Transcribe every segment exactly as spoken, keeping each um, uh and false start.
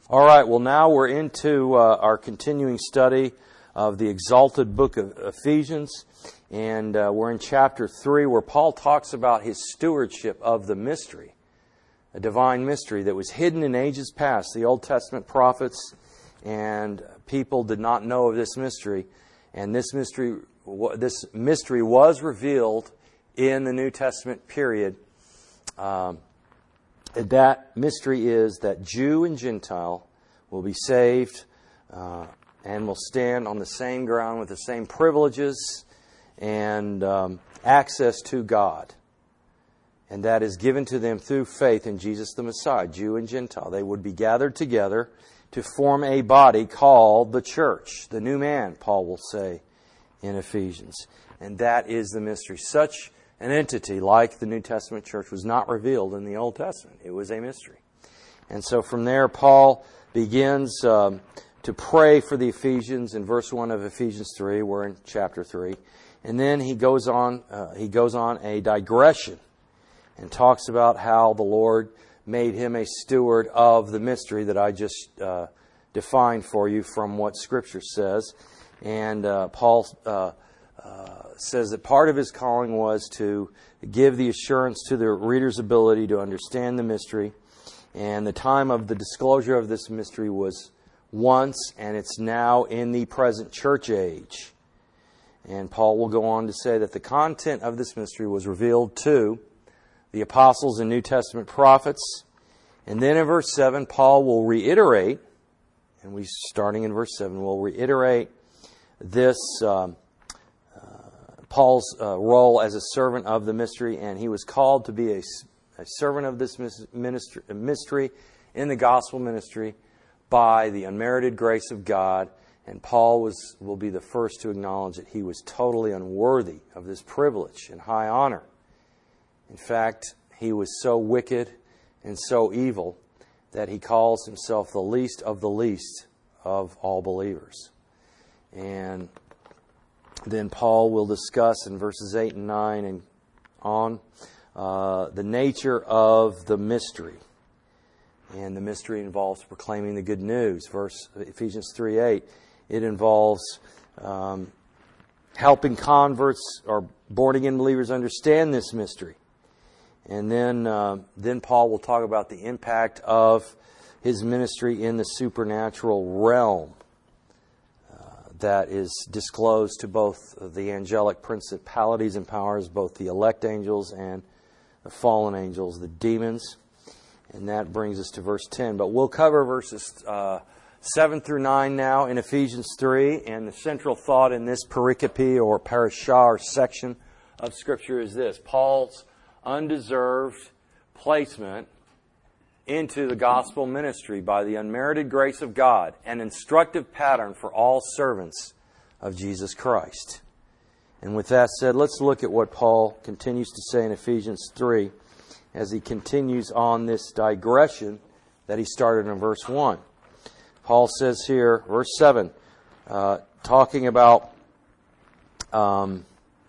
All right, well now we're into uh, our continuing study of the exalted book of Ephesians, and uh, we're in chapter three where Paul talks about his stewardship of the mystery, a divine mystery that was hidden in ages past. The Old Testament prophets and people did not know of this mystery, and this mystery, this mystery was revealed in the New Testament period. Um, That mystery is that Jew and Gentile will be saved uh, and will stand on the same ground with the same privileges and um, access to God. And that is given to them through faith in Jesus the Messiah, Jew and Gentile. They would be gathered together to form a body called the church, the new man, Paul will say in Ephesians. And that is the mystery. Such an entity like the New Testament church was not revealed in the Old Testament. It was a mystery. And so from there, Paul begins um, to pray for the Ephesians in verse one of Ephesians three. We're in chapter three. And then he goes on, uh, he goes on a digression and talks about how the Lord made him a steward of the mystery that I just uh, defined for you from what Scripture says. And uh, Paul uh, Uh, says that part of his calling was to give the assurance to the reader's ability to understand the mystery. And the time of the disclosure of this mystery was once, and it's now in the present church age. And Paul will go on to say that the content of this mystery was revealed to the apostles and New Testament prophets. And then in verse seven, Paul will reiterate, and we starting in verse seven, will reiterate this um, Paul's uh, role as a servant of the mystery, and he was called to be a, a servant of this ministry, mystery in the gospel ministry by the unmerited grace of God. And Paul was will be the first to acknowledge that he was totally unworthy of this privilege and high honor. In fact, he was so wicked and so evil that he calls himself the least of the least of all believers. And then Paul will discuss in verses eight and nine and on uh, the nature of the mystery. And the mystery involves proclaiming the good news. Verse Ephesians three eight, it involves um, helping converts or born-again believers understand this mystery. And then, uh, then Paul will talk about the impact of his ministry in the supernatural realm that is disclosed to both the angelic principalities and powers, both the elect angels and the fallen angels, the demons. And that brings us to verse ten. But we'll cover verses uh, seven through nine now in Ephesians three. And the central thought in this pericope or parashah or section of Scripture is this: Paul's undeserved placement into the gospel ministry by the unmerited grace of God, an instructive pattern for all servants of Jesus Christ. And with that said, let's look at what Paul continues to say in Ephesians three as he continues on this digression that he started in verse one. Paul says here, verse seven, uh, talking about, um,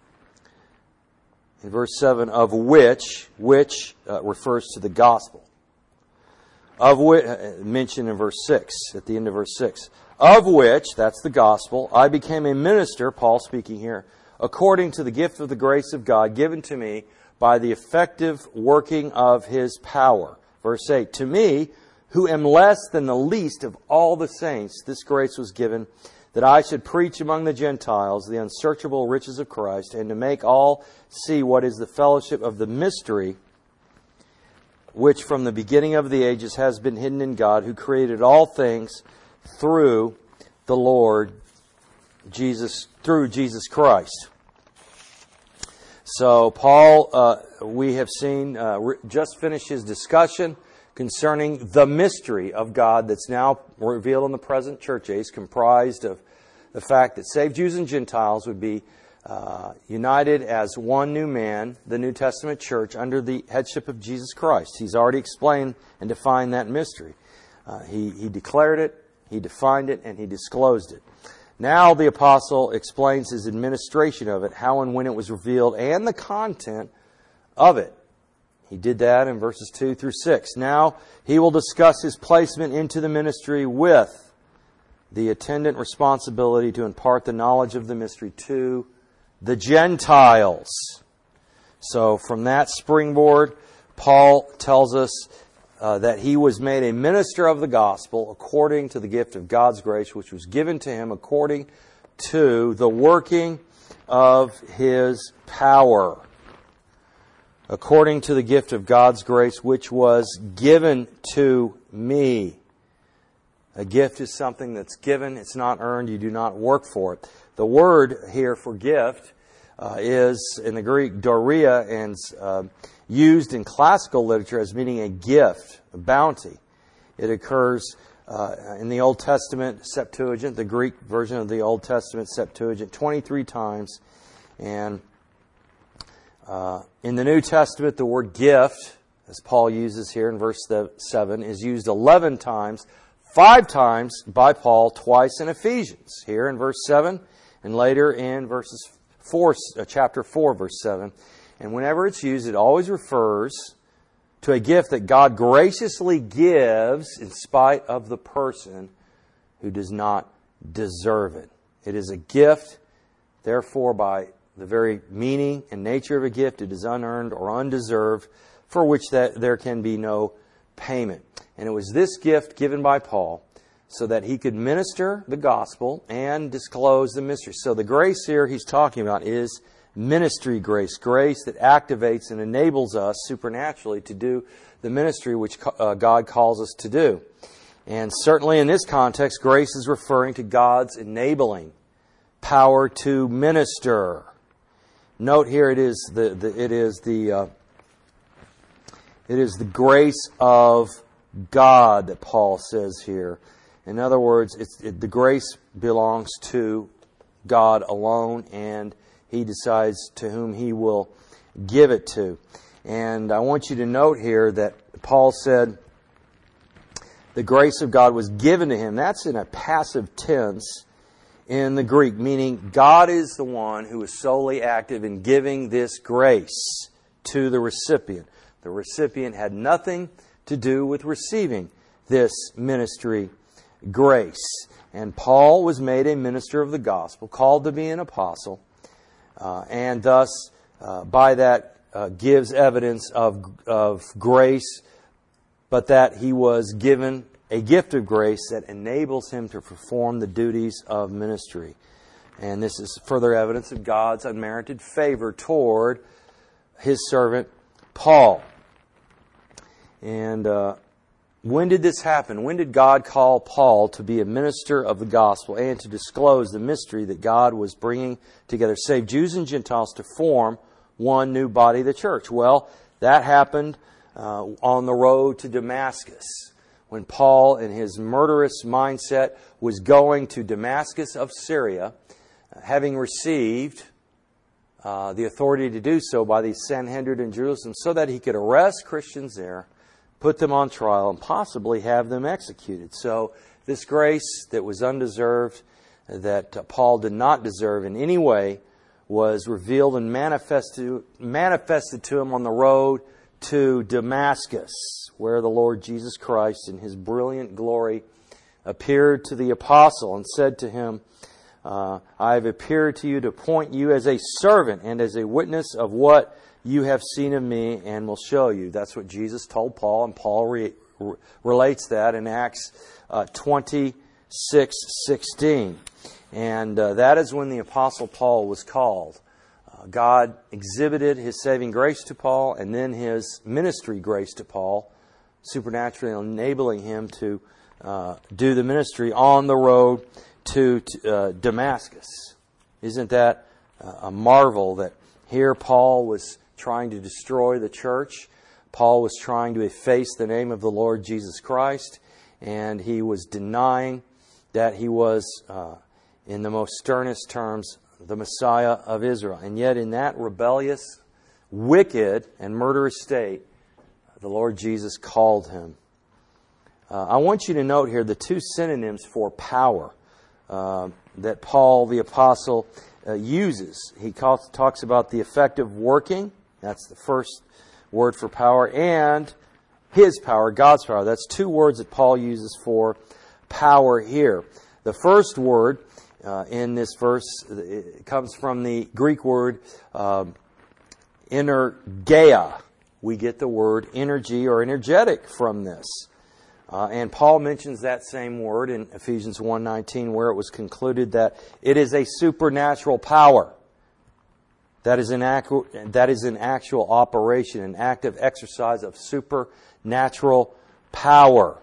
in verse seven, of which, which uh, refers to the gospel. Of which, mentioned in verse six, at the end of verse six, of which, that's the gospel, I became a minister, Paul speaking here, according to the gift of the grace of God given to me by the effective working of His power. Verse eight, to me, who am less than the least of all the saints, this grace was given, that I should preach among the Gentiles the unsearchable riches of Christ, and to make all see what is the fellowship of the mystery, which from the beginning of the ages has been hidden in God, who created all things through the Lord Jesus, through Jesus Christ. So Paul, uh, we have seen, uh, re- just finished his discussion concerning the mystery of God that's now revealed in the present church age, comprised of the fact that saved Jews and Gentiles would be Uh, united as one new man, the New Testament church, under the headship of Jesus Christ. He's already explained and defined that mystery. Uh, he, he declared it, he defined it, and he disclosed it. Now the apostle explains his administration of it, how and when it was revealed, and the content of it. He did that in verses two through six. Now he will discuss his placement into the ministry with the attendant responsibility to impart the knowledge of the mystery to the Gentiles. So from that springboard, Paul tells us uh, that he was made a minister of the gospel according to the gift of God's grace, which was given to him according to the working of His power. According to the gift of God's grace, which was given to me. A gift is something that's given. It's not earned. You do not work for it. The word here for gift uh, is, in the Greek, doria, and uh, used in classical literature as meaning a gift, a bounty. It occurs uh, in the Old Testament Septuagint, the Greek version of the Old Testament Septuagint, twenty-three times. And uh, in the New Testament, the word gift, as Paul uses here in verse seven, is used eleven times, five times by Paul, twice in Ephesians, here in verse seven, and later in verses four, uh, chapter four, verse seven. And whenever it's used, it always refers to a gift that God graciously gives in spite of the person who does not deserve it. It is a gift, therefore, by the very meaning and nature of a gift, it is unearned or undeserved, for which that there can be no payment. And it was this gift given by Paul so that he could minister the gospel and disclose the mystery. So the grace here he's talking about is ministry grace, grace that activates and enables us supernaturally to do the ministry which uh, God calls us to do. And certainly in this context, grace is referring to God's enabling power to minister. Note here it is the, the it is the uh, it is the grace of God that Paul says here. In other words, it's, it, the grace belongs to God alone, and He decides to whom He will give it to. And I want you to note here that Paul said the grace of God was given to him. That's in a passive tense in the Greek, meaning God is the one who is solely active in giving this grace to the recipient. The recipient had nothing to do with receiving this ministry grace. And Paul was made a minister of the gospel, called to be an apostle, uh, and thus uh, by that uh, gives evidence of, of grace, but that he was given a gift of grace that enables him to perform the duties of ministry. And this is further evidence of God's unmerited favor toward His servant Paul. And uh, when did this happen? When did God call Paul to be a minister of the gospel and to disclose the mystery that God was bringing together, save Jews and Gentiles, to form one new body, the church? Well, that happened uh, on the road to Damascus, when Paul, in his murderous mindset, was going to Damascus of Syria, having received uh, the authority to do so by the Sanhedrin in Jerusalem, so that he could arrest Christians there, put them on trial, and possibly have them executed. So this grace that was undeserved, that uh, Paul did not deserve in any way, was revealed and manifested, manifested to him on the road to Damascus, where the Lord Jesus Christ in His brilliant glory appeared to the apostle and said to him, uh, I have appeared to you to appoint you as a servant and as a witness of what you have seen of me, and will show you. That's what Jesus told Paul, and Paul re- re- relates that in Acts uh, twenty-six sixteen. And uh, that is when the apostle Paul was called. Uh, God exhibited His saving grace to Paul, and then His ministry grace to Paul, supernaturally enabling him to uh, do the ministry on the road to, to uh, Damascus. Isn't that uh, a marvel that here Paul was trying to destroy the church? Paul was trying to efface the name of the Lord Jesus Christ, and he was denying that he was, uh, in the most sternest terms, the Messiah of Israel. And yet in that rebellious, wicked, and murderous state, the Lord Jesus called him. Uh, I want you to note here the two synonyms for power uh, that Paul the Apostle uh, uses. He calls, talks about the effective working. That's the first word for power, and His power, God's power. That's two words that Paul uses for power here. The first word uh, in this verse it comes from the Greek word uh, energeia. We get the word energy or energetic from this. Uh, and Paul mentions that same word in Ephesians one nineteen, where it was concluded that it is a supernatural power. That is an actual, that is an actual operation, an active exercise of supernatural power.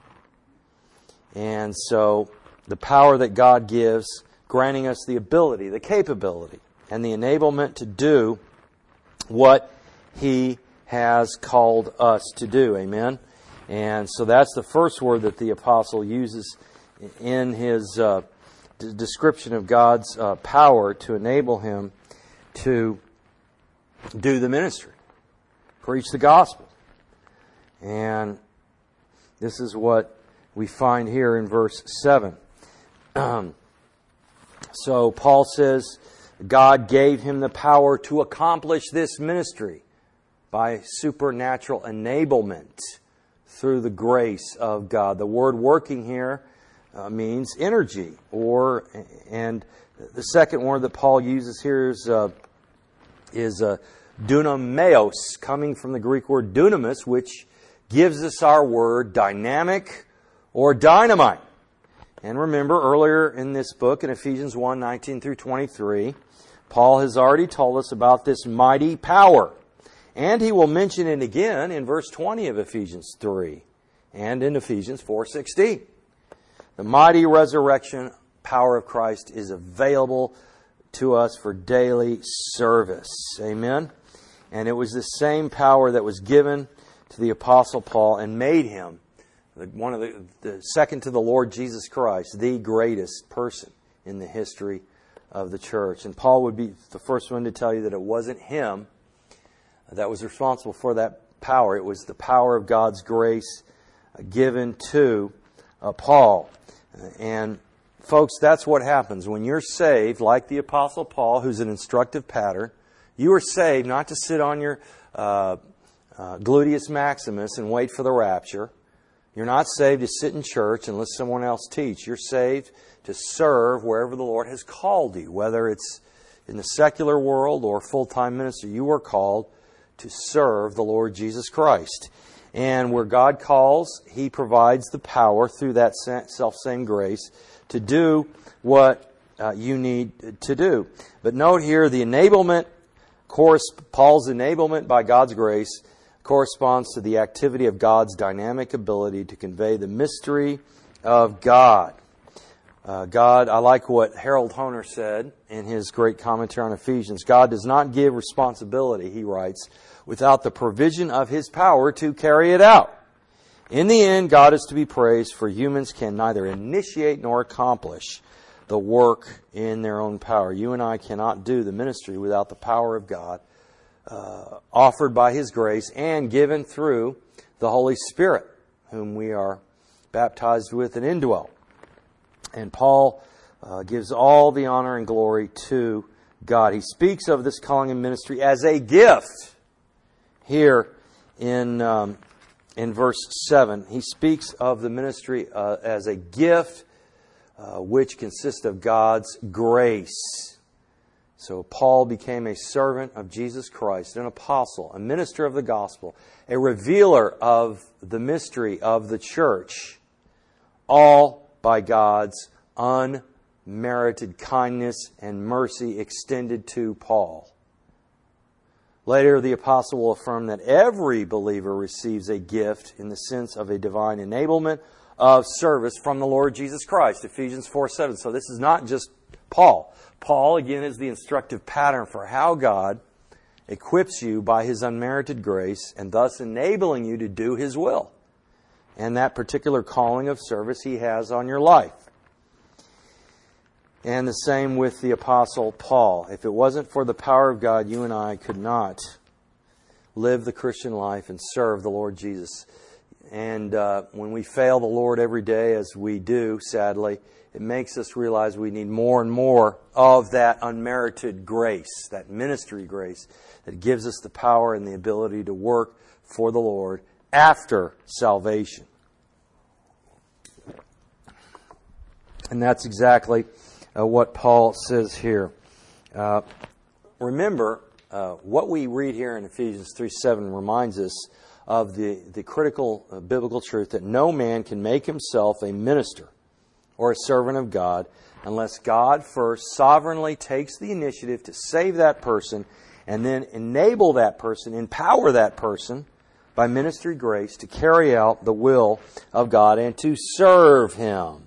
And so, the power that God gives, granting us the ability, the capability, and the enablement to do what He has called us to do. Amen? And so that's the first word that the apostle uses in his uh, d- description of God's uh, power to enable him to do the ministry, preach the gospel. And this is what we find here in verse seven. So Paul says, God gave him the power to accomplish this ministry by supernatural enablement through the grace of God. The word working here uh, means energy, or and the second word that Paul uses here is uh, is uh, dunameos, coming from the Greek word dunamis, which gives us our word dynamic or dynamite. And remember, earlier in this book, in Ephesians one nineteen through twenty-three, Paul has already told us about this mighty power. And he will mention it again in verse twenty of Ephesians three and in Ephesians four sixteen. The mighty resurrection power of Christ is available to us for daily service. Amen? And it was the same power that was given to the Apostle Paul and made him one of the, the second to the Lord Jesus Christ, the greatest person in the history of the church. And Paul would be the first one to tell you that it wasn't him that was responsible for that power. It was the power of God's grace given to uh, Paul. And folks, that's what happens. When you're saved, like the Apostle Paul, who's an instructive pattern, you are saved not to sit on your uh, uh, gluteus maximus and wait for the rapture. You're not saved to sit in church and let someone else teach. You're saved to serve wherever the Lord has called you, whether it's in the secular world or full-time ministry. You are called to serve the Lord Jesus Christ. And where God calls, He provides the power through that self-same grace to do what uh, you need to do. But note here, the enablement, Paul's enablement by God's grace corresponds to the activity of God's dynamic ability to convey the mystery of God. Uh, God, I like what Harold Hoehner said in his great commentary on Ephesians. God does not give responsibility, he writes, without the provision of His power to carry it out. In the end, God is to be praised, for humans can neither initiate nor accomplish the work in their own power. You and I cannot do the ministry without the power of God, uh, offered by His grace and given through the Holy Spirit, whom we are baptized with and indwell. And Paul uh, gives all the honor and glory to God. He speaks of this calling and ministry as a gift. Here in um, in verse seven, he speaks of the ministry uh, as a gift uh, which consists of God's grace. So Paul became a servant of Jesus Christ, an apostle, a minister of the gospel, a revealer of the mystery of the church, all by God's unmerited kindness and mercy extended to Paul. Later, the apostle will affirm that every believer receives a gift in the sense of a divine enablement of service from the Lord Jesus Christ, Ephesians four seven. So this is not just Paul. Paul, again, is the instructive pattern for how God equips you by His unmerited grace and thus enabling you to do His will and that particular calling of service He has on your life. And the same with the Apostle Paul. If it wasn't for the power of God, you and I could not live the Christian life and serve the Lord Jesus. And uh, when we fail the Lord every day, as we do, sadly, it makes us realize we need more and more of that unmerited grace, that ministry grace that gives us the power and the ability to work for the Lord after salvation. And that's exactly uh, what Paul says here. Uh, remember, uh, what we read here in Ephesians three seven reminds us of the, the critical uh, biblical truth that no man can make himself a minister or a servant of God unless God first sovereignly takes the initiative to save that person and then enable that person, empower that person by ministry grace to carry out the will of God and to serve Him.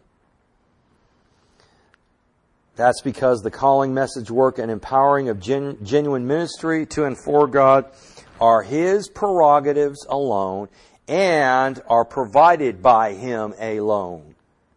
That's because the calling, message, work, and empowering of gen- genuine ministry to and for God are His prerogatives alone and are provided by Him alone.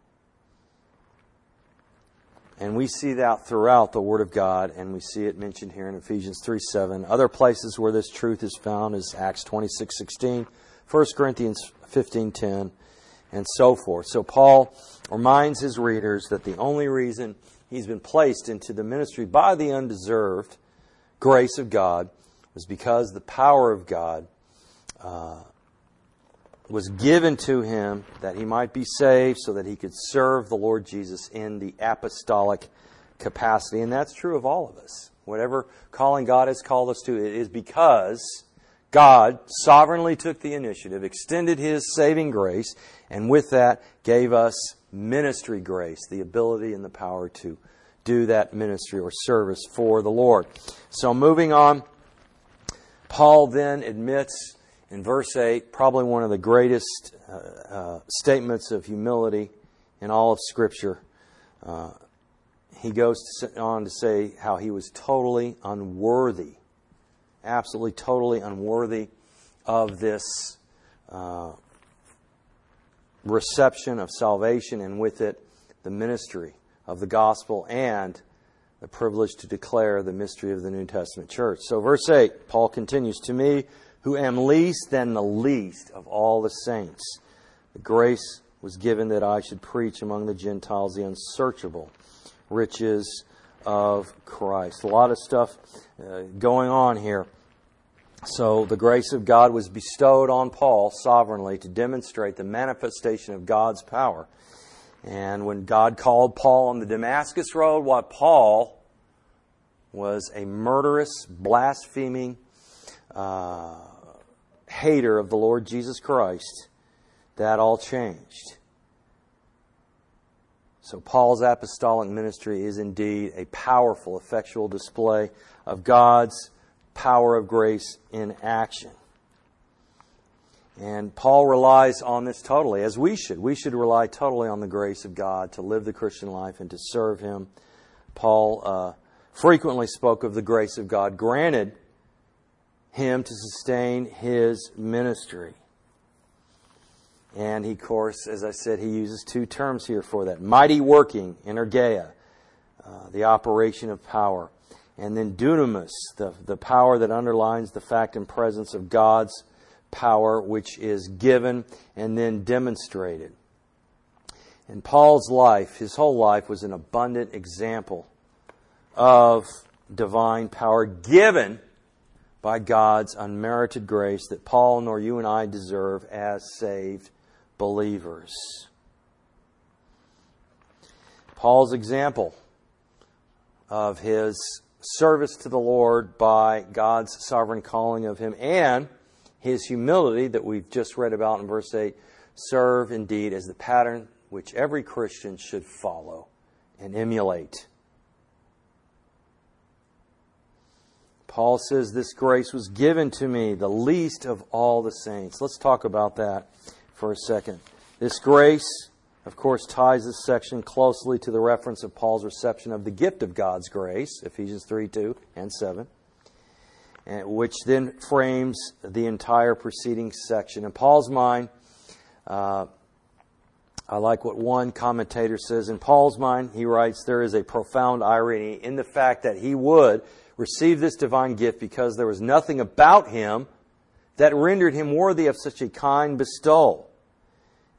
And we see that throughout the Word of God, and we see it mentioned here in Ephesians three seven. Other places where this truth is found is Acts twenty-six sixteen, First Corinthians fifteen ten, and so forth. So Paul reminds his readers that the only reason he's been placed into the ministry by the undeserved grace of God was because the power of God uh, was given to him that he might be saved so that he could serve the Lord Jesus in the apostolic capacity. And that's true of all of us. Whatever calling God has called us to, it is because God sovereignly took the initiative, extended His saving grace, and with that gave us ministry grace, the ability and the power to do that ministry or service for the Lord. So moving on, Paul then admits in verse eight, probably one of the greatest uh, uh, statements of humility in all of Scripture. Uh, he goes to, on to say how he was totally unworthy, absolutely totally unworthy of this uh, reception of salvation, and with it the ministry of the gospel and the privilege to declare the mystery of the New Testament church. So verse eight, Paul continues, "To me, who am least than the least of all the saints, the grace was given that I should preach among the Gentiles the unsearchable riches of Christ." A lot of stuff uh, going on here. So the grace of God was bestowed on Paul sovereignly to demonstrate the manifestation of God's power. And when God called Paul on the Damascus Road, while Paul was a murderous, blaspheming uh, hater of the Lord Jesus Christ, that all changed. So Paul's apostolic ministry is indeed a powerful, effectual display of God's power of grace in action. And Paul relies on this totally, as we should. We should rely totally on the grace of God to live the Christian life and to serve Him. Paul uh, frequently spoke of the grace of God granted him to sustain his ministry. And he, of course, as I said, he uses two terms here for that. Mighty working, energeia, uh, the operation of power. And then dunamis, the, the power that underlines the fact and presence of God's power, which is given and then demonstrated. In Paul's life, his whole life was an abundant example of divine power given by God's unmerited grace that Paul nor you and I deserve as saved believers. Paul's example of his service to the Lord by God's sovereign calling of him and his humility that we've just read about in verse eight serve indeed as the pattern which every Christian should follow and emulate. Paul says, "This grace was given to me, the least of all the saints." Let's talk about that for a second. This grace, of course, ties this section closely to the reference of Paul's reception of the gift of God's grace, Ephesians three, two and seven, which then frames the entire preceding section. In Paul's mind, uh, I like what one commentator says. In Paul's mind, he writes, there is a profound irony in the fact that he would receive this divine gift because there was nothing about him that rendered him worthy of such a kind bestowal.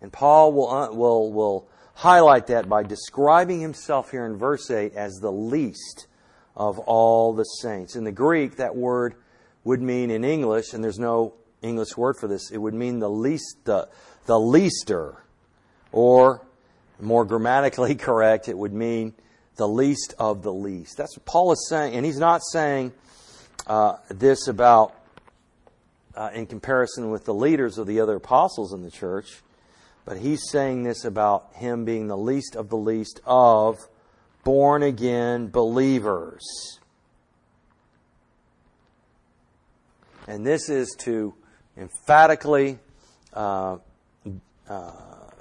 And Paul will, uh, will, will highlight that by describing himself here in verse eight as the least of all the saints. In the Greek, that word would mean in English, and there's no English word for this, it would mean the least, the, the leaster, or more grammatically correct, it would mean the least of the least. That's what Paul is saying, and he's not saying uh, this about uh, in comparison with the leaders of the other apostles in the church, but he's saying this about him being the least of the least of born-again believers. And this is to emphatically uh, uh,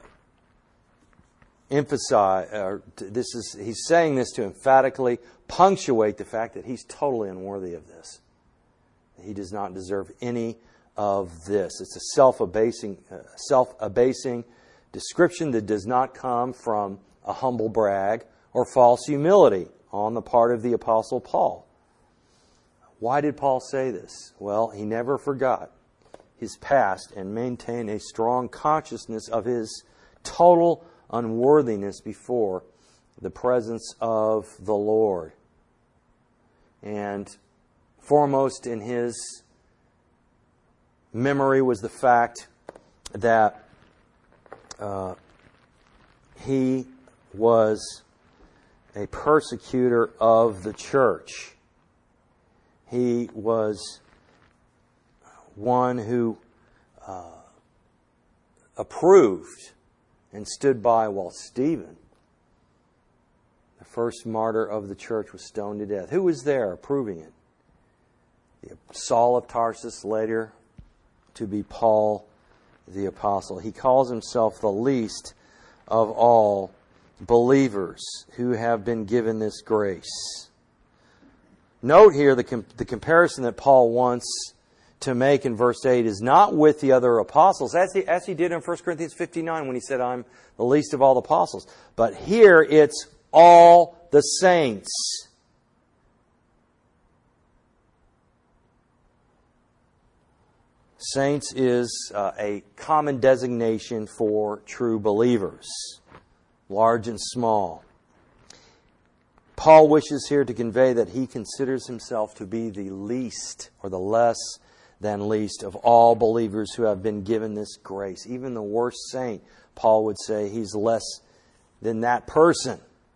emphasize, or this is, he's saying this to emphatically punctuate the fact that he's totally unworthy of this. He does not deserve any of this. It's a self-abasing, uh, self-abasing description that does not come from a humble brag or false humility on the part of the Apostle Paul. Why did Paul say this? Well, he never forgot his past and maintained a strong consciousness of his total unworthiness before the presence of the Lord. And foremost in his memory was the fact that uh, he was a persecutor of the church. He was one who uh, approved and stood by while Stephen, the first martyr of the church, was stoned to death. Who was there approving it? Saul of Tarsus, later to be Paul the Apostle. He calls himself the least of all believers who have been given this grace. Note here the, com- the comparison that Paul wants to make in verse eight is not with the other apostles, as he, as he did in First Corinthians fifty-nine when he said, I'm the least of all the apostles. But here it's all the saints. Saints is uh, a common designation for true believers, large and small. Paul wishes here to convey that he considers himself to be the least or the less than least of all believers who have been given this grace. Even the worst saint, Paul would say he's less than that person.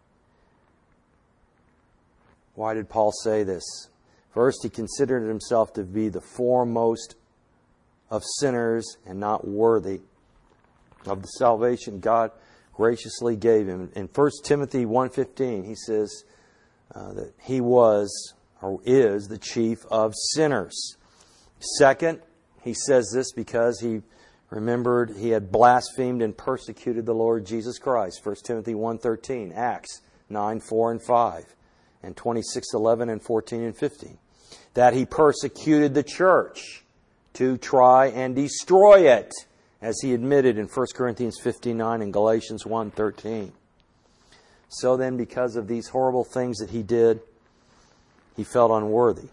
Why did Paul say this? First, he considered himself to be the foremost of sinners and not worthy of the salvation God graciously gave him. In First Timothy one fifteen, he says uh, that he was or is the chief of sinners. Second, he says this because he remembered he had blasphemed and persecuted the Lord Jesus Christ. First Timothy one thirteen, Acts nine four and five, and twenty-six eleven and fourteen and fifteen. That he persecuted the church to try and destroy it, as he admitted in First Corinthians fifteen nine and Galatians one thirteen. So then, because of these horrible things that he did, he felt unworthy.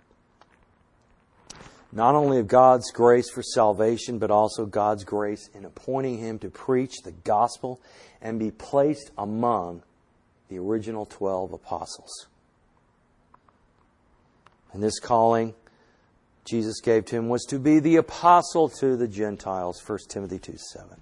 Not only of God's grace for salvation, but also God's grace in appointing him to preach the gospel and be placed among the original twelve apostles. And this calling Jesus gave to him was to be the apostle to the Gentiles, First Timothy two seven.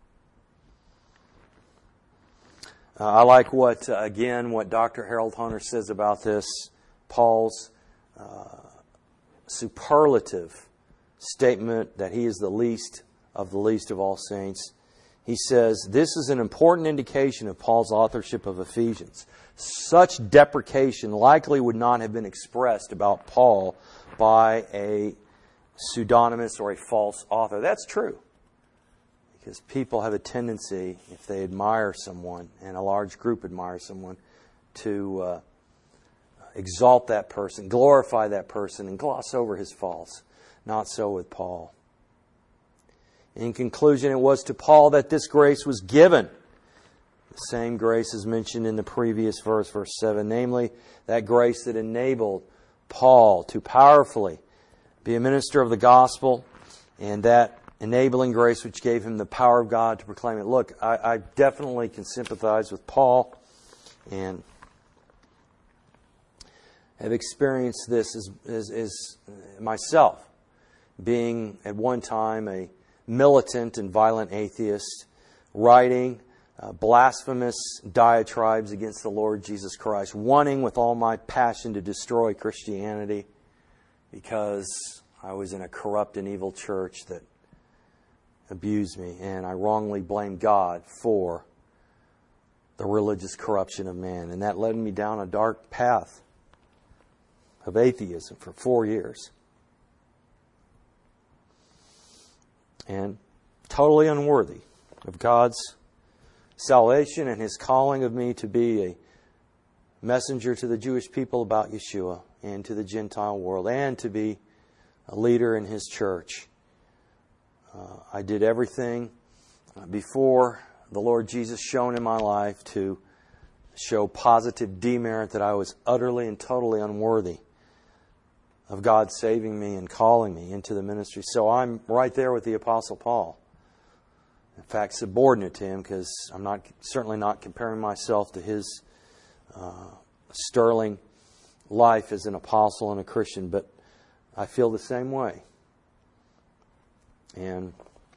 Uh, I like what, uh, again, what Doctor Harold Hunter says about this. Paul's uh, superlative statement that he is the least of the least of all saints. He says, this is an important indication of Paul's authorship of Ephesians. Such deprecation likely would not have been expressed about Paul by a pseudonymous or a false author. That's true. Because people have a tendency, if they admire someone, and a large group admires someone, to uh, exalt that person, glorify that person, and gloss over his faults. Not so with Paul. In conclusion, it was to Paul that this grace was given. The same grace is mentioned in the previous verse, verse seven. Namely, that grace that enabled Paul to powerfully be a minister of the gospel, and that enabling grace which gave him the power of God to proclaim it. Look, I, I definitely can sympathize with Paul and have experienced this as, as, as myself, being at one time a militant and violent atheist, writing uh, blasphemous diatribes against the Lord Jesus Christ, wanting with all my passion to destroy Christianity because I was in a corrupt and evil church that abused me, and I wrongly blamed God for the religious corruption of man. And that led me down a dark path of atheism for four years. And totally unworthy of God's salvation and His calling of me to be a messenger to the Jewish people about Yeshua and to the Gentile world, and to be a leader in His church. Uh, I did everything before the Lord Jesus shone in my life to show positive demerit that I was utterly and totally unworthy of God saving me and calling me into the ministry. So I'm right there with the Apostle Paul. In fact, subordinate to him, because I'm not certainly not comparing myself to his uh, sterling life as an apostle and a Christian, but I feel the same way. And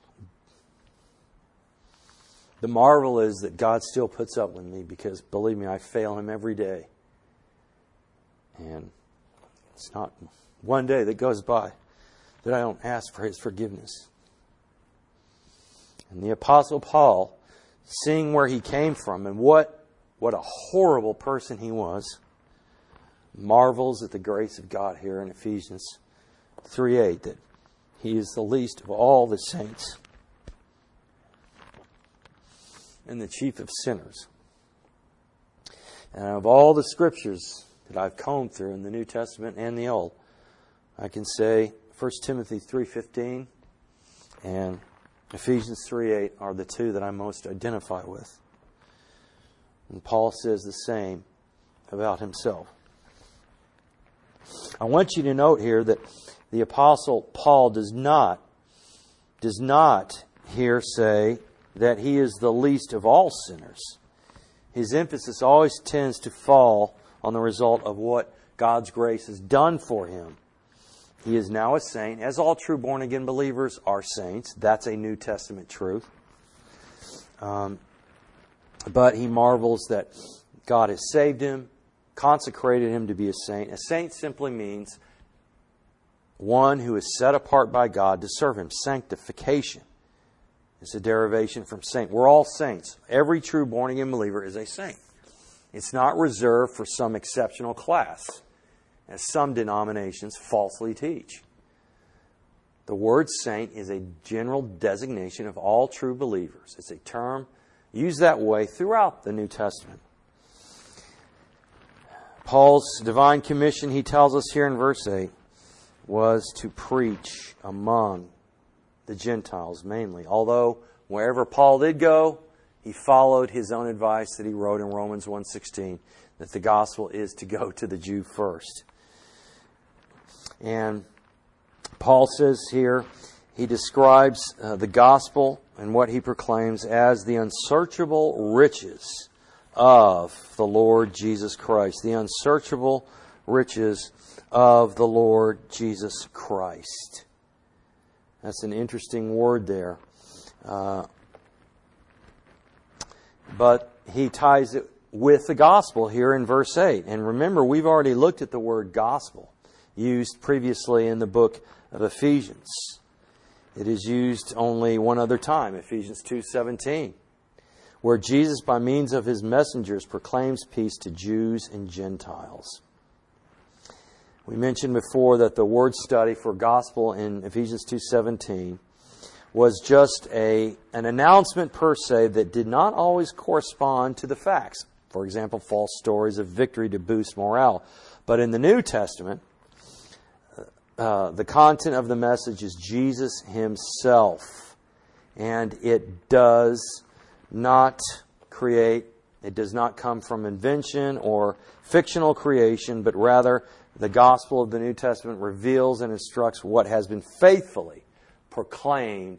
the marvel is that God still puts up with me, because, believe me, I fail Him every day. And it's not one day that goes by that I don't ask for His forgiveness. And the Apostle Paul, seeing where he came from and what, what a horrible person he was, marvels at the grace of God here in Ephesians three eight, that he is the least of all the saints and the chief of sinners. And of all the scriptures that I've combed through in the New Testament and the Old, I can say First Timothy three fifteen and Ephesians three eight are the two that I most identify with. And Paul says the same about himself. I want you to note here that the Apostle Paul does not, does not here say that he is the least of all sinners. His emphasis always tends to fall on the result of what God's grace has done for him. He is now a saint, as all true born-again believers are saints. That's a New Testament truth. Um, but he marvels that God has saved him, consecrated him to be a saint. A saint simply means one who is set apart by God to serve Him. Sanctification is a derivation from saint. We're all saints. Every true born-again believer is a saint. It's not reserved for some exceptional class, as some denominations falsely teach. The word saint is a general designation of all true believers. It's a term used that way throughout the New Testament. Paul's divine commission, he tells us here in verse eight, was to preach among the Gentiles mainly. Although wherever Paul did go, he followed his own advice that he wrote in Romans one sixteen, that the gospel is to go to the Jew first. And Paul says here, he describes uh, the gospel and what he proclaims as the unsearchable riches of the Lord Jesus Christ. The unsearchable riches of the Lord Jesus Christ. That's an interesting word there. Uh, but he ties it with the gospel here in verse eight. And remember, we've already looked at the word gospel used previously in the book of Ephesians. It is used only one other time, Ephesians two seventeen, where Jesus, by means of His messengers, proclaims peace to Jews and Gentiles. We mentioned before that the word study for gospel in Ephesians two seventeen was just a an announcement per se that did not always correspond to the facts. For example, false stories of victory to boost morale. But in the New Testament, uh, the content of the message is Jesus Himself. And it does not create, it does not come from invention or fictional creation, but rather the gospel of the New Testament reveals and instructs what has been faithfully proclaimed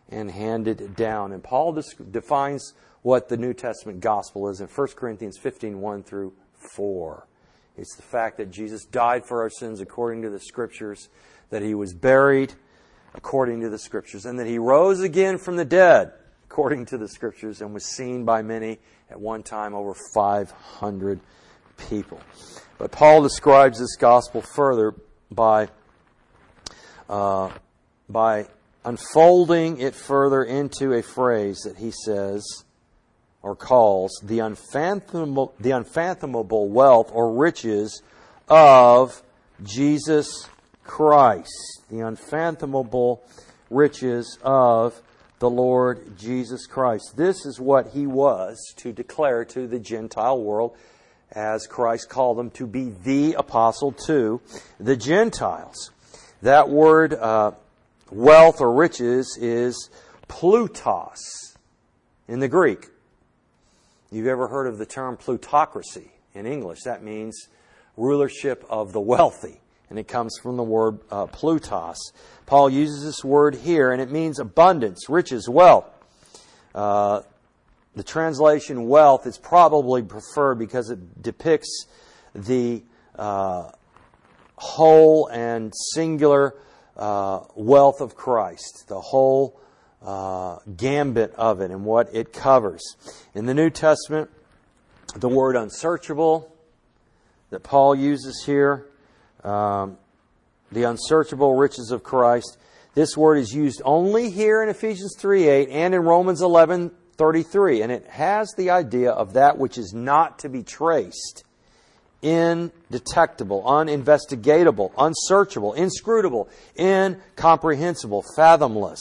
and handed down. And Paul defines what the New Testament gospel is in First Corinthians fifteen, one through four. It's the fact that Jesus died for our sins according to the Scriptures, that He was buried according to the Scriptures, and that He rose again from the dead according to the Scriptures and was seen by many, at one time over five hundred people. But Paul describes this gospel further by uh, by unfolding it further into a phrase that he says, or calls, the unfathomable, the unfathomable wealth or riches of Jesus Christ. The unfathomable riches of the Lord Jesus Christ. This is what He was to declare to the Gentile world, as Christ called them to be the apostle to the Gentiles. That word, uh, wealth or riches, is plutos in the Greek. You've ever heard of the term plutocracy in English? That means rulership of the wealthy. And it comes from the word uh, plutos. Paul uses this word here, and it means abundance, riches, wealth. Uh, the translation wealth is probably preferred because it depicts the uh, whole and singular uh, wealth of Christ, the whole uh, gambit of it and what it covers. In the New Testament, the word unsearchable that Paul uses here, Um, the unsearchable riches of Christ. This word is used only here in Ephesians three eight and in Romans eleven thirty-three. And it has the idea of that which is not to be traced, indetectable, uninvestigatable, unsearchable, inscrutable, incomprehensible, fathomless.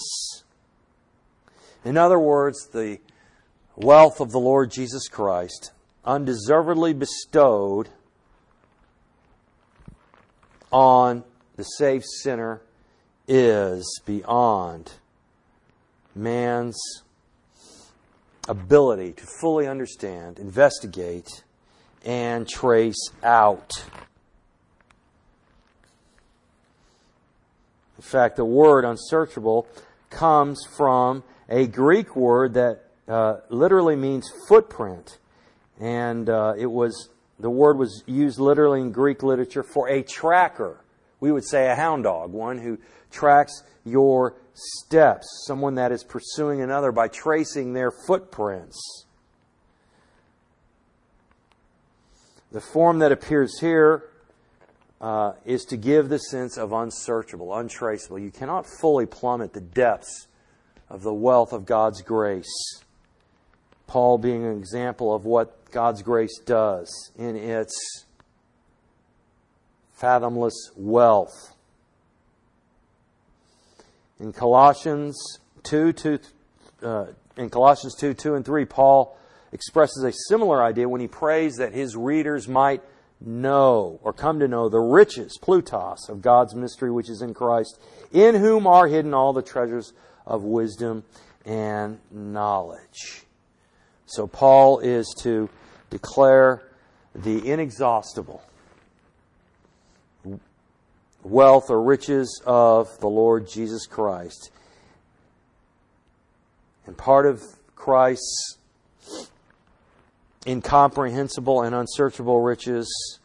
In other words, the wealth of the Lord Jesus Christ, undeservedly bestowed on the saved sinner, is beyond man's ability to fully understand, investigate, and trace out. In fact, the word unsearchable comes from a Greek word that uh, literally means footprint. And uh, it was the word was used literally in Greek literature for a tracker. We would say a hound dog, one who tracks your steps, someone that is pursuing another by tracing their footprints. The form that appears here uh, is to give the sense of unsearchable, untraceable. You cannot fully plummet the depths of the wealth of God's grace. Paul being an example of what God's grace does in its fathomless wealth. In Colossians two, two, uh, in Colossians two, two and three, Paul expresses a similar idea when he prays that his readers might know or come to know the riches, plutos, of God's mystery which is in Christ, in whom are hidden all the treasures of wisdom and knowledge. So Paul is to declare the inexhaustible wealth or riches of the Lord Jesus Christ. And part of Christ's incomprehensible and unsearchable riches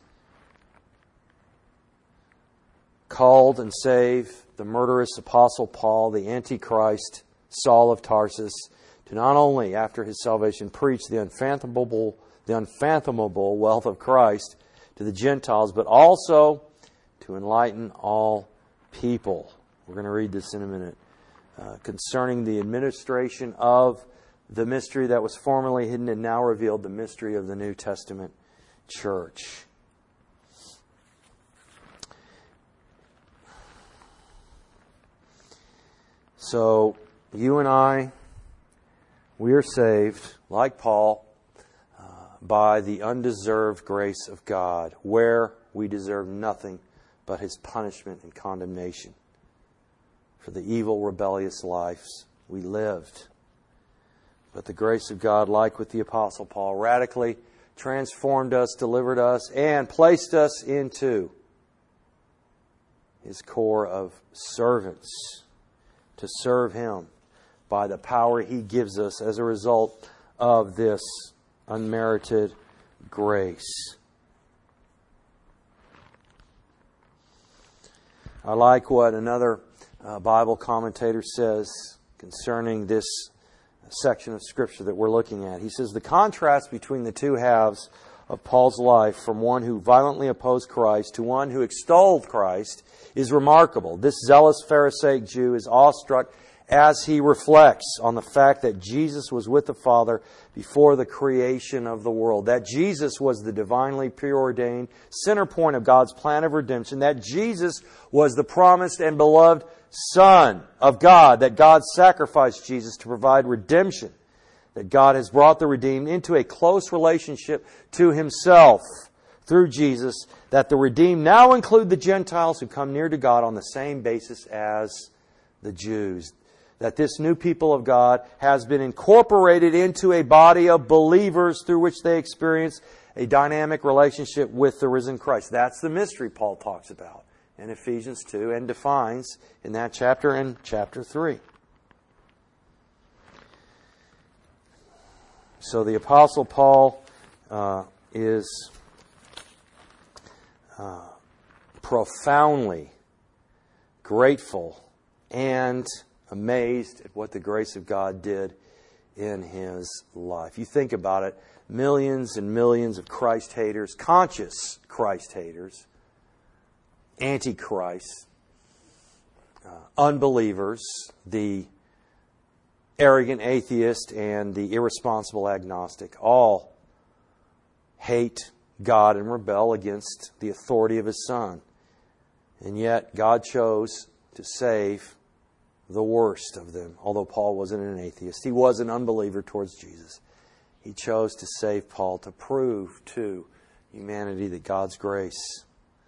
called and saved the murderous apostle Paul, the Antichrist, Saul of Tarsus, to not only, after his salvation, preach the unfathomable, the unfathomable wealth of Christ to the Gentiles, but also to enlighten all people. We're going to read this in a minute. Uh, concerning the administration of the mystery that was formerly hidden and now revealed, the mystery of the New Testament church. So, you and I, we are saved, like Paul, uh, by the undeserved grace of God, where we deserve nothing but His punishment and condemnation for the evil, rebellious lives we lived. But the grace of God, like with the Apostle Paul, radically transformed us, delivered us, and placed us into His corps of servants to serve Him by the power He gives us as a result of this unmerited grace. I like what another uh, Bible commentator says concerning this section of Scripture that we're looking at. He says, the contrast between the two halves of Paul's life, from one who violently opposed Christ to one who extolled Christ, is remarkable. This zealous Pharisaic Jew is awestruck as he reflects on the fact that Jesus was with the Father before the creation of the world, that Jesus was the divinely preordained center point of God's plan of redemption, that Jesus was the promised and beloved Son of God, that God sacrificed Jesus to provide redemption, that God has brought the redeemed into a close relationship to Himself through Jesus, that the redeemed now include the Gentiles who come near to God on the same basis as the Jews, that this new people of God has been incorporated into a body of believers through which they experience a dynamic relationship with the risen Christ. That's the mystery Paul talks about in Ephesians two and defines in that chapter and chapter three. So the Apostle Paul uh, is uh, profoundly grateful and amazed at what the grace of God did in his life. You think about it, millions and millions of Christ haters, conscious Christ haters, antichrist, uh, unbelievers, the arrogant atheist and the irresponsible agnostic, all hate God and rebel against the authority of His Son. And yet God chose to save the worst of them. Although Paul wasn't an atheist, he was an unbeliever towards Jesus. He chose to save Paul to prove to humanity that God's grace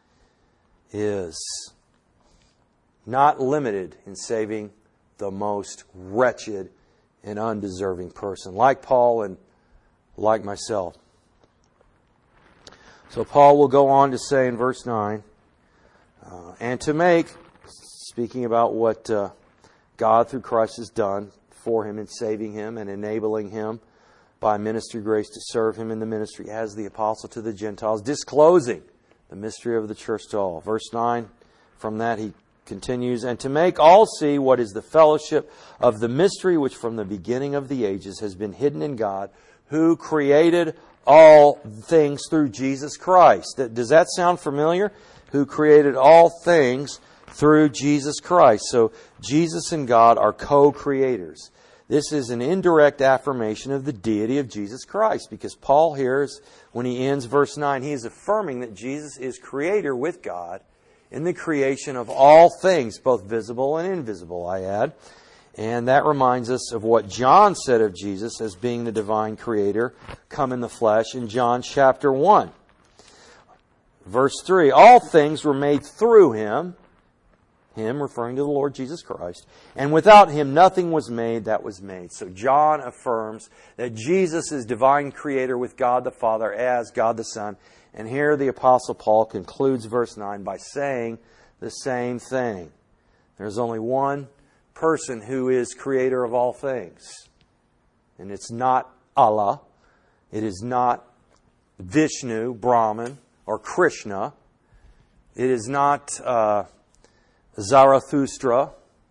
is not limited in saving the most wretched and undeserving person, like Paul and like myself. So Paul will go on to say in verse nine, uh, and to make, speaking about what uh, God through Christ has done for him in saving him and enabling him by ministry grace to serve him in the ministry as the apostle to the Gentiles, disclosing the mystery of the church to all. Verse nine, from that he continues, and to make all see what is the fellowship of the mystery which from the beginning of the ages has been hidden in God, who created all things through Jesus Christ. Does that sound familiar? Who created all things through Jesus Christ. So Jesus and God are co-creators. This is an indirect affirmation of the deity of Jesus Christ, because Paul here, is, when he ends verse nine, he is affirming that Jesus is creator with God in the creation of all things, both visible and invisible, I add. And that reminds us of what John said of Jesus as being the divine creator come in the flesh in John chapter one. Verse three, all things were made through Him, Him referring to the Lord Jesus Christ, and without Him nothing was made that was made. So John affirms that Jesus is divine creator with God the Father as God the Son. And here the Apostle Paul concludes verse nine by saying the same thing. There's only one person who is creator of all things. And it's not Allah. It is not Vishnu, Brahman, or Krishna. It is not uh, Zarathustra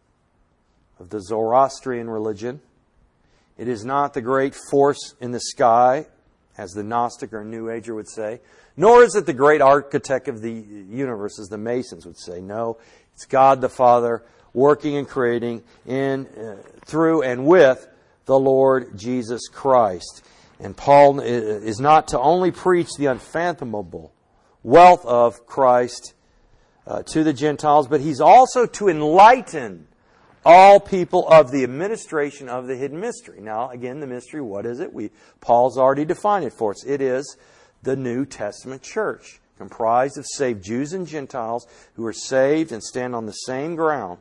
of the Zoroastrian religion. It is not the great force in the sky, as the Gnostic or New Ager would say. Nor is it the great architect of the universe, as the Masons would say. No, it's God the Father working and creating in, uh, through and with the Lord Jesus Christ. And Paul is not to only preach the unfathomable wealth of Christ uh, to the Gentiles, but he's also to enlighten all people of the administration of the hidden mystery. Now, again, the mystery, what is it? We Paul's already defined it for us. It is the New Testament church, comprised of saved Jews and Gentiles who are saved and stand on the same ground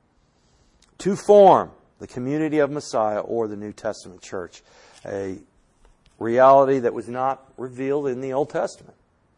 to form the community of Messiah, or the New Testament church, a reality that was not revealed in the Old Testament,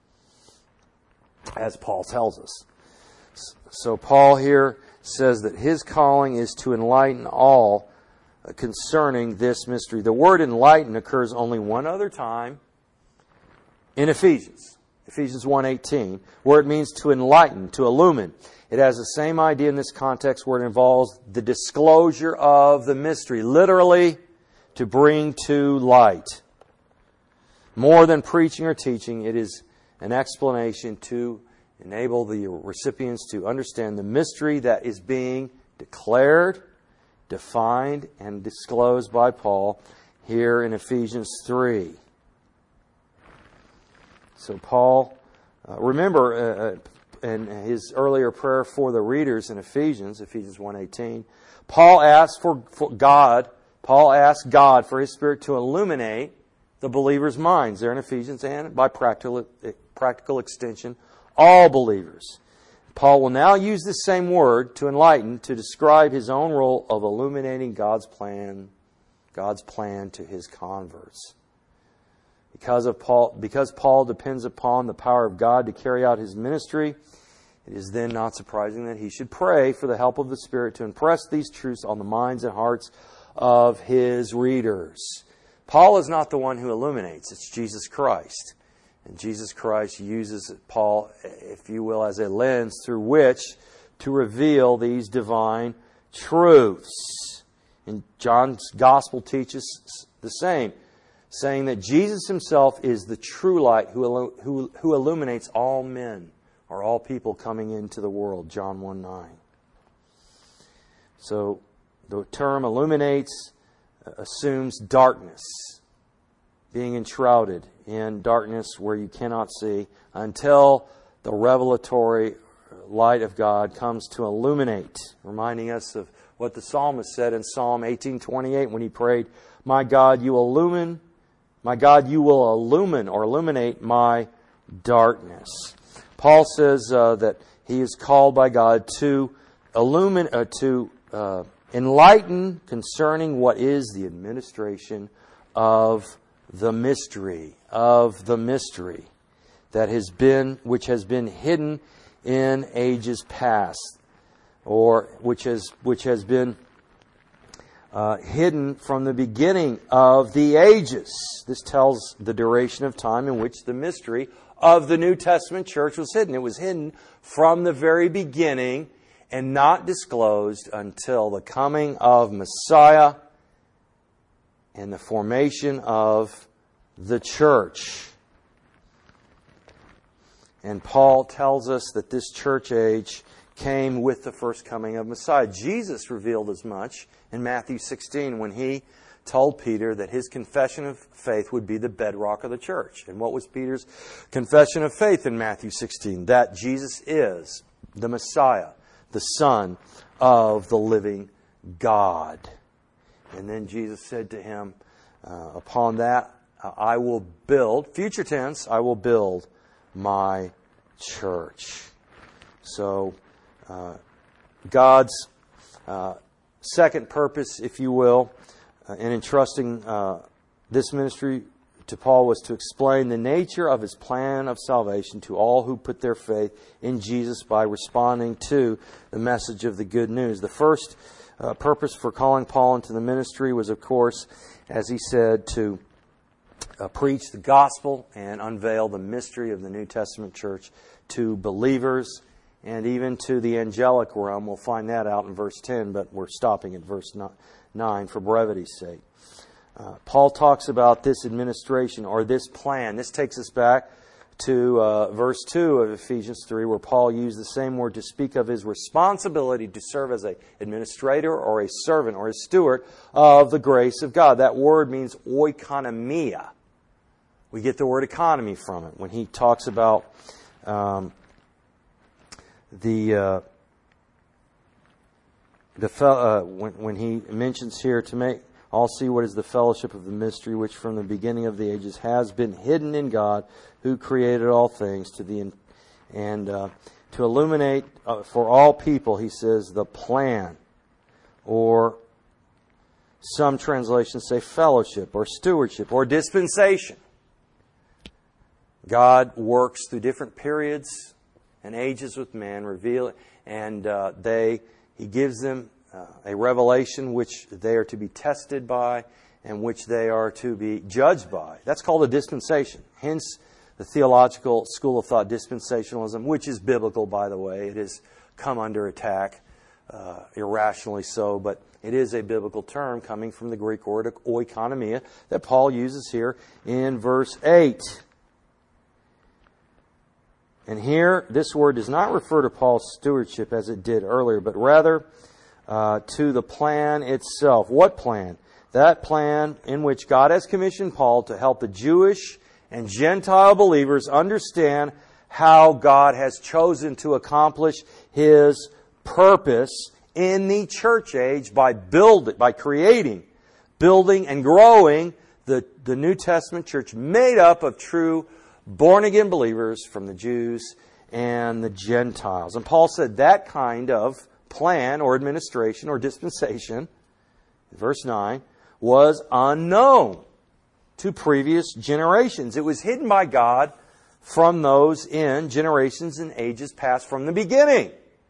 as Paul tells us. So Paul here says that his calling is to enlighten all concerning this mystery. The word enlighten occurs only one other time in Ephesians. Ephesians one eighteen, where it means to enlighten, to illumine. It has the same idea in this context where it involves the disclosure of the mystery, literally to bring to light. More than preaching or teaching, it is an explanation to enable the recipients to understand the mystery that is being declared, defined, and disclosed by Paul here in Ephesians three. So Paul, uh, remember uh, in his earlier prayer for the readers in Ephesians, Ephesians one eighteen, Paul asked for, for God, Paul asked God for His Spirit to illuminate the believers' minds there in Ephesians, and by practical, practical extension, all believers. Paul will now use this same word, to enlighten, to describe his own role of illuminating God's plan, God's plan to his converts. Because of Paul, because Paul depends upon the power of God to carry out his ministry, it is then not surprising that he should pray for the help of the Spirit to impress these truths on the minds and hearts of his readers. Paul is not the one who illuminates, it's Jesus Christ. And Jesus Christ uses Paul, if you will, as a lens through which to reveal these divine truths. And John's Gospel teaches the same, saying that Jesus Himself is the true light who, who, who illuminates all men, or all people coming into the world, John one nine. So the term illuminates assumes darkness, being enshrouded in darkness where you cannot see, until the revelatory light of God comes to illuminate, reminding us of what the psalmist said in Psalm eighteen twenty-eight when he prayed, "My God, you illumine, my God, you will illumine or illuminate my darkness." Paul says uh, that he is called by God to illumine, uh, to uh, enlighten concerning what is the administration of the mystery, of the mystery that has been, which has been hidden in ages past, or which has, which has been uh, hidden from the beginning of the ages. This tells the duration of time in which the mystery of the New Testament church was hidden. It was hidden from the very beginning and not disclosed until the coming of Messiah and the formation of the church. And Paul tells us that this church age came with the first coming of Messiah. Jesus revealed as much in Matthew sixteen when He told Peter that his confession of faith would be the bedrock of the church. And what was Peter's confession of faith in Matthew sixteen? That Jesus is the Messiah, the Son of the living God. And then Jesus said to him, uh, upon that, uh, I will build, future tense, I will build my church. So, uh, God's uh, second purpose, if you will, uh, in entrusting uh, this ministry to Paul was to explain the nature of His plan of salvation to all who put their faith in Jesus by responding to the message of the good news. The first uh, purpose for calling Paul into the ministry was, of course, as he said, to uh, preach the gospel and unveil the mystery of the New Testament church to believers and even to the angelic realm. We'll find that out in verse ten, but we're stopping at verse nine for brevity's sake. Uh, Paul talks about this administration or this plan. This takes us back to uh, verse two of Ephesians three, where Paul used the same word to speak of his responsibility to serve as an administrator or a servant or a steward of the grace of God. That word means oikonomia. We get the word economy from it when he talks about um, the uh, the uh, when when he mentions here to make all see what is the fellowship of the mystery which from the beginning of the ages has been hidden in God, who created all things, to the and uh, to illuminate uh, for all people, he says, the plan, or some translations say fellowship or stewardship or dispensation. God works through different periods and ages with man, reveal and uh, they He gives them uh, a revelation which they are to be tested by and which they are to be judged by. That's called a dispensation. Hence, the theological school of thought, dispensationalism, which is biblical, by the way. It has come under attack, uh, irrationally so, but it is a biblical term coming from the Greek word oikonomia that Paul uses here in verse eight. And here, this word does not refer to Paul's stewardship as it did earlier, but rather uh, to the plan itself. What plan? That plan in which God has commissioned Paul to help the Jewish and Gentile believers understand how God has chosen to accomplish His purpose in the church age by build, by creating, building, and growing the, the New Testament church made up of true born-again believers from the Jews and the Gentiles. And Paul said that kind of plan or administration or dispensation, verse nine, was unknown to previous generations. It was hidden by God from those in generations and ages past from the beginning.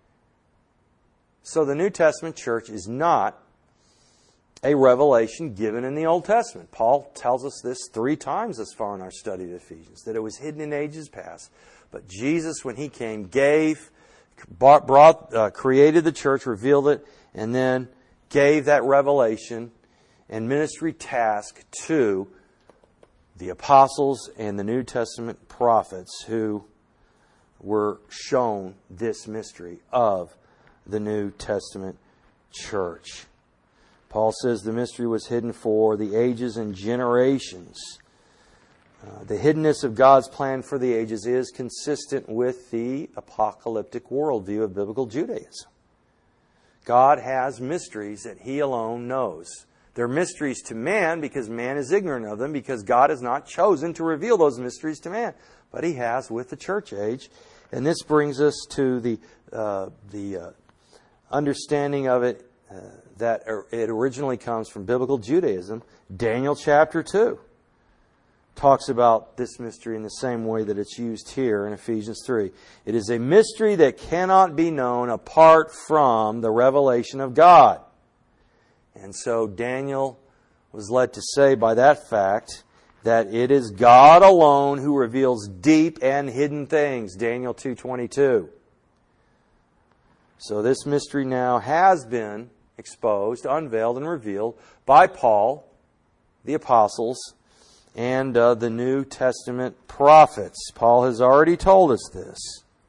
So the New Testament church is not a revelation given in the Old Testament. Paul tells us this three times thus far in our study of Ephesians, that it was hidden in ages past. But Jesus, when He came, gave, brought, brought uh, created the church, revealed it, and then gave that revelation and ministry task to the apostles and the New Testament prophets who were shown this mystery of the New Testament church. Paul says the mystery was hidden for the ages and generations. Uh, the hiddenness of God's plan for the ages is consistent with the apocalyptic worldview of biblical Judaism. God has mysteries that He alone knows. They're mysteries to man because man is ignorant of them, because God has not chosen to reveal those mysteries to man. But He has with the church age. And this brings us to the, uh, the uh, understanding of it uh, that it originally comes from biblical Judaism. Daniel chapter two talks about this mystery in the same way that it's used here in Ephesians three. It is a mystery that cannot be known apart from the revelation of God. And so Daniel was led to say by that fact that it is God alone who reveals deep and hidden things. Daniel two twenty-two. So this mystery now has been exposed, unveiled, and revealed by Paul, the apostles, and uh, the New Testament prophets. Paul has already told us this.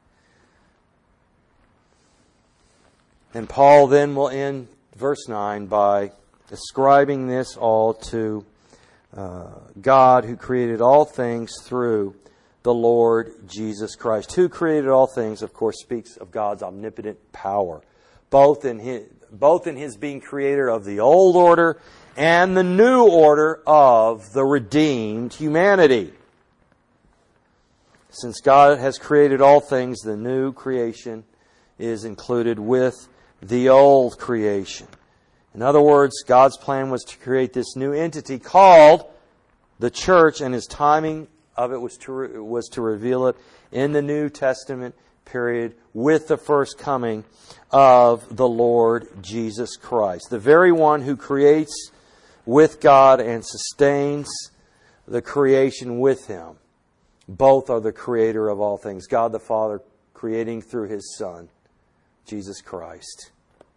And Paul then will end verse nine by ascribing this all to uh, God who created all things through the Lord Jesus Christ. Who created all things, of course, speaks of God's omnipotent power, both in His, both in His being creator of the old order and the new order of the redeemed humanity. Since God has created all things, the new creation is included with the old creation. In other words, God's plan was to create this new entity called the church, and His timing of it was to re- was to reveal it in the New Testament period with the first coming of the Lord Jesus Christ, the very one who creates with God and sustains the creation with Him. Both are the creator of all things. God the Father creating through His Son, Jesus Christ.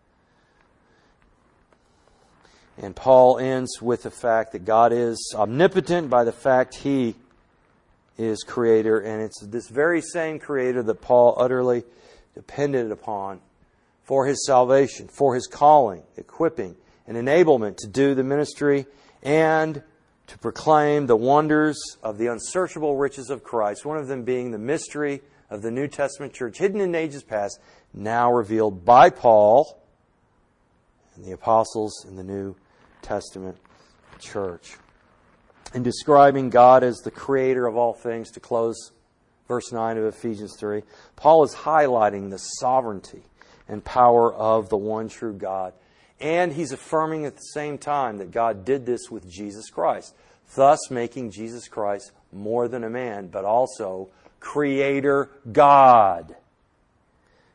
And Paul ends with the fact that God is omnipotent by the fact He is creator. And it's this very same creator that Paul utterly depended upon for his salvation, for his calling, equipping, and enablement to do the ministry and to proclaim the wonders of the unsearchable riches of Christ, one of them being the mystery of the New Testament church, hidden in ages past, now revealed by Paul and the apostles in the New Testament church. In describing God as the creator of all things, to close verse nine of Ephesians three, Paul is highlighting the sovereignty and power of the one true God. And he's affirming at the same time that God did this with Jesus Christ, thus making Jesus Christ more than a man, but also Creator God.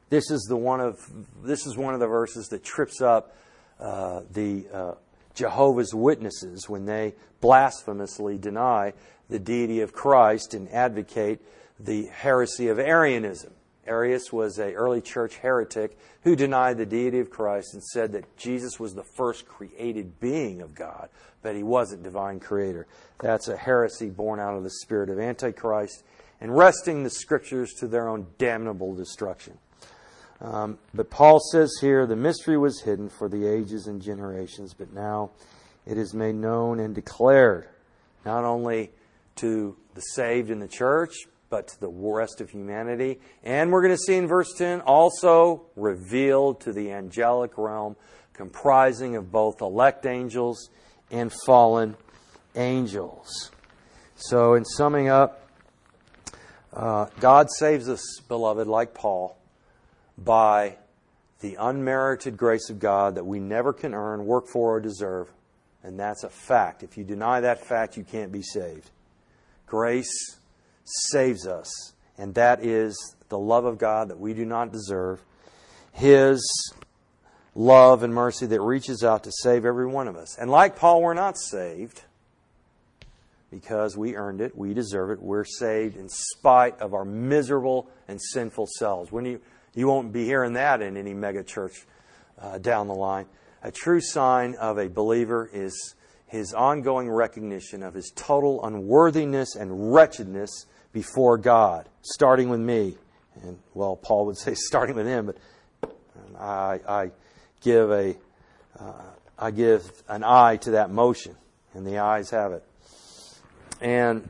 This is the one of this is one of the verses that trips up uh, the uh, Jehovah's Witnesses when they blasphemously deny the deity of Christ and advocate the heresy of Arianism. Arius was an early church heretic who denied the deity of Christ and said that Jesus was the first created being of God, but he wasn't divine creator. That's a heresy born out of the spirit of Antichrist and wresting the Scriptures to their own damnable destruction. Um, but Paul says here, the mystery was hidden for the ages and generations, but now it is made known and declared, not only to the saved in the church, but to the rest of humanity. And we're going to see in verse ten, also revealed to the angelic realm, comprising of both elect angels and fallen angels. So in summing up, uh, God saves us, beloved, like Paul, by the unmerited grace of God that we never can earn, work for, or deserve. And that's a fact. If you deny that fact, you can't be saved. Grace saves us, and that is the love of God that we do not deserve. His love and mercy that reaches out to save every one of us. And like Paul, we're not saved because we earned it, we deserve it. We're saved in spite of our miserable and sinful selves. When you you won't be hearing that in any mega church uh, down the line. A true sign of a believer is his ongoing recognition of his total unworthiness and wretchedness before God, starting with me. And, well, Paul would say starting with him, but I, I give a, uh, I give an eye to that motion, and the eyes have it. And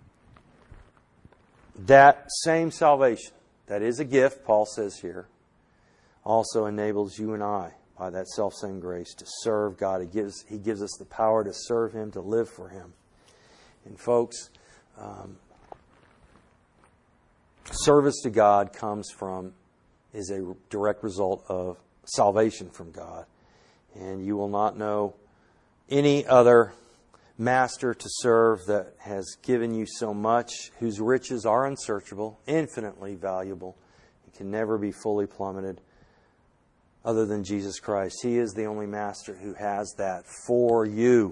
that same salvation, that is a gift, Paul says here, also enables you and I, by that self-same grace, to serve God. He gives, he gives us the power to serve Him, to live for Him. And folks, um, service to God comes from, is a direct result of salvation from God. And you will not know any other master to serve that has given you so much, whose riches are unsearchable, infinitely valuable, and can never be fully plummeted, other than Jesus Christ. He is the only master who has that for you.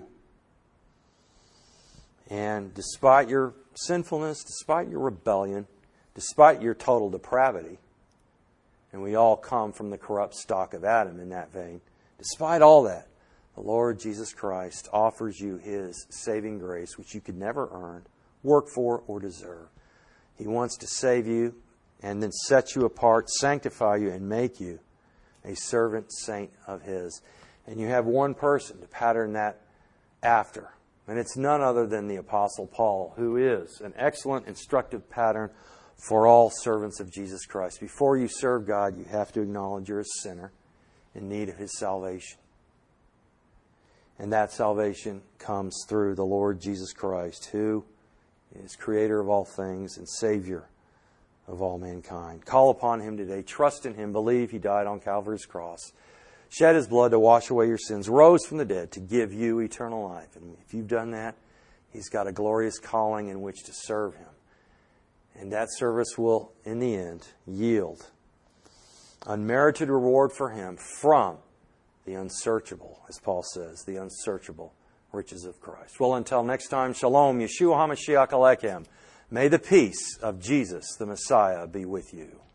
And despite your sinfulness, despite your rebellion, despite your total depravity, and we all come from the corrupt stock of Adam in that vein, despite all that, the Lord Jesus Christ offers you His saving grace, which you could never earn, work for, or deserve. He wants to save you and then set you apart, sanctify you, and make you a servant saint of His. And you have one person to pattern that after. And it's none other than the Apostle Paul, who is an excellent instructive pattern for all servants of Jesus Christ. Before you serve God, you have to acknowledge you're a sinner in need of His salvation. And that salvation comes through the Lord Jesus Christ, who is Creator of all things and Savior of all mankind. Call upon Him today. Trust in Him. Believe He died on Calvary's cross, shed His blood to wash away your sins, rose from the dead to give you eternal life. And if you've done that, He's got a glorious calling in which to serve Him. And that service will, in the end, yield unmerited reward for Him from the unsearchable, as Paul says, the unsearchable riches of Christ. Well, until next time, Shalom, Yeshua HaMashiach Alechem. May the peace of Jesus, the Messiah, be with you.